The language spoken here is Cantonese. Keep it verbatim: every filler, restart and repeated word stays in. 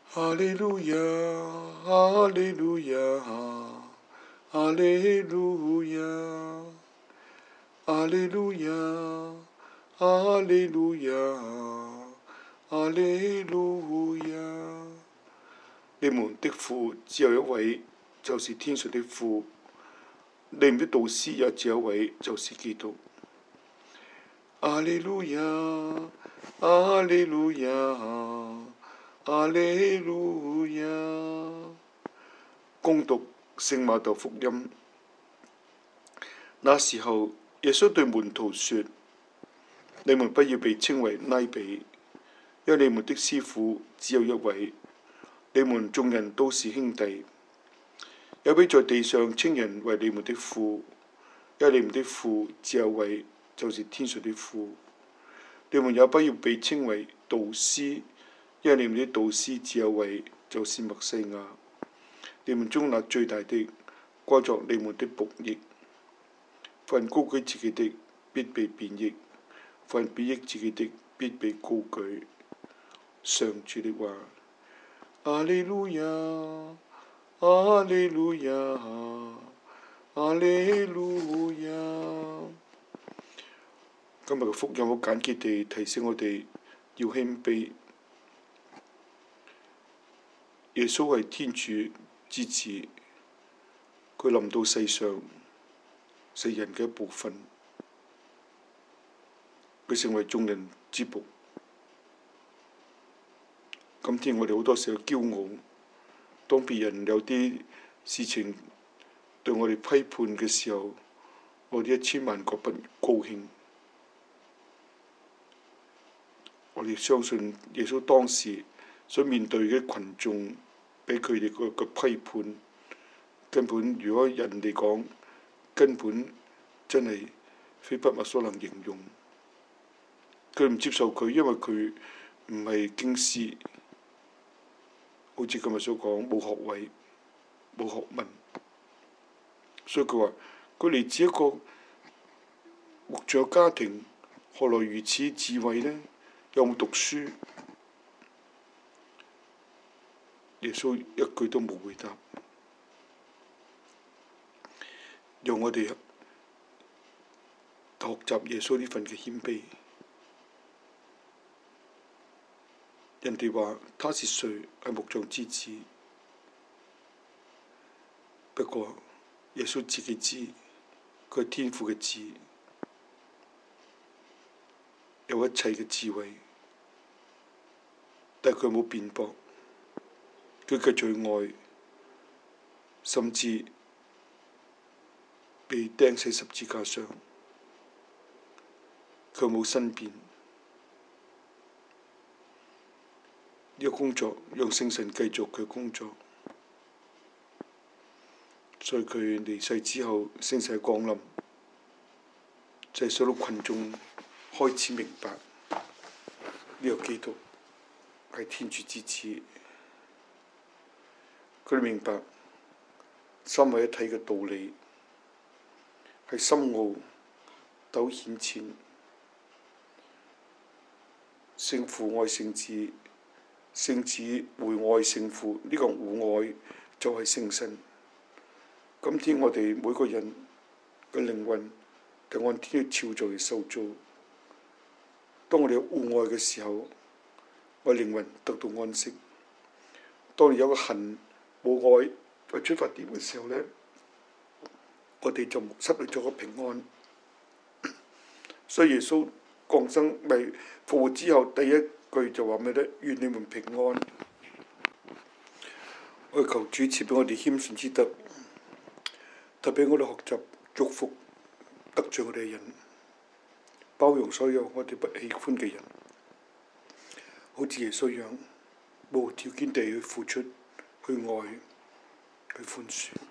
哈利路亞，哈利路亞，哈利路亞，哈利路亞，哈利路亞，哈利路亞。你們的父只有一位，就是天上的父；你們的導師也只有一位，就是基督。哈利路亞，哈利路亞，哈利路亞。恭讀聖馬竇福音。那時候，耶穌對門徒說：你們不要被稱為拉比，因為你們的師傅只有一位，你們眾人都是兄弟。有比在地上稱人為你們的父，因為你們的父只有一位，就是天上的父。你們也不要被稱為導師，因為你們的導師只有一位，就是默西亞。你們中那最大的，該作你們的僕役。凡高舉自己的，必被貶抑；凡貶抑自己的，必被高舉。上主的話。哈利路亞，哈利路亞，哈利路亞。今日嘅福音好簡潔地提醒我哋要謙卑。耶穌係天主之子，佢臨到世上，是人嘅一部分，佢成為眾人之僕。今天我哋好多時候驕傲，當別人有啲事情對我哋批判嘅時候，我哋一千萬個不高興。我哋相信耶穌當時所面對嘅群眾，俾佢哋個個批判，根本如果人哋講，根本真係非筆墨所能形容。佢唔接受佢，因為佢唔係經師，好似今日所講冇學位、冇學問，所以佢話佢嚟自一個木匠家庭，何來如此智慧呢？有冇讀書？耶穌一句都冇回答，讓我哋學習耶穌呢份嘅謙卑。人哋話他是誰？係木匠之子。不過耶穌自己知，佢係天父嘅子，有一切嘅智慧，但係佢冇辯駁，佢繼續愛，甚至被釘死十字架上，佢冇申辯。呢個工作讓聖神繼續佢工作，所以佢離世之後，聖神降臨，就係使到群眾開始明白呢個基督係天主之子。佢哋明白三位一體嘅道理係深奧陡顯淺，聖父愛聖子，聖子會愛聖父，呢、這個互愛就係聖神。今天我哋每個人嘅靈魂就按天主造造而受造。當我哋有互愛嘅時候，我靈魂得到安息。當你有個恨冇愛嘅出發點嘅時候呢，我哋就失去咗個平安。所以耶穌降生咪復活之後第一句就話咩呢？願你們平安。我求主賜俾我哋謙遜之德，特別我哋學習祝福得罪我哋嘅人，包容所有我哋不喜歡嘅人，好似耶穌一樣無條件地去付出、去愛、去寬恕。